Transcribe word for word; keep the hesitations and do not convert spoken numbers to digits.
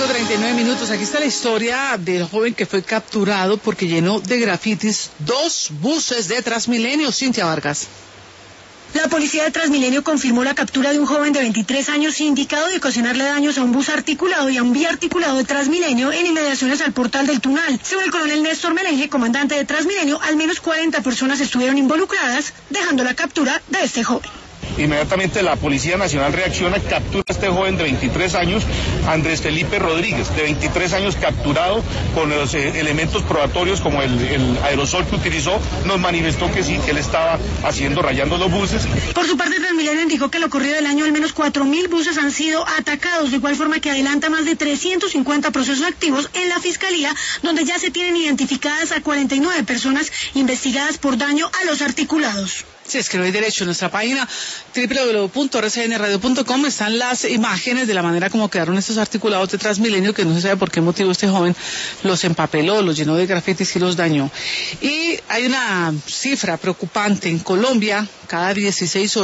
cinco treinta y nueve minutos. Aquí está la historia del joven que fue capturado porque llenó de grafitis dos buses de Transmilenio. Cintia Vargas. La policía de Transmilenio confirmó la captura de un joven de veintitrés años indicado de ocasionarle daños a un bus articulado y a un biarticulado de Transmilenio en inmediaciones al portal del Tunal. Según el coronel Néstor Melenje, comandante de Transmilenio, al menos cuarenta personas estuvieron involucradas, dejando la captura de este joven. Inmediatamente la Policía Nacional reacciona, captura a este joven de veintitrés años, Andrés Felipe Rodríguez, de veintitrés años, capturado con los eh, elementos probatorios como el, el aerosol que utilizó. Nos manifestó que sí, que él estaba haciendo, rayando los buses. Por su parte, Transmilenio indicó que en lo corrido del año al menos cuatro mil buses han sido atacados, de igual forma que adelanta más de trescientos cincuenta procesos activos en la Fiscalía, donde ya se tienen identificadas a cuarenta y nueve personas investigadas por daño a los articulados. Sí, es que no hay derecho. En nuestra página doble u doble u doble u punto r c n radio punto com están las imágenes de la manera como quedaron estos articulados de Transmilenio, que no se sabe por qué motivo este joven los empapeló, los llenó de grafitis y los dañó. Y hay una cifra preocupante en Colombia: cada dieciséis horas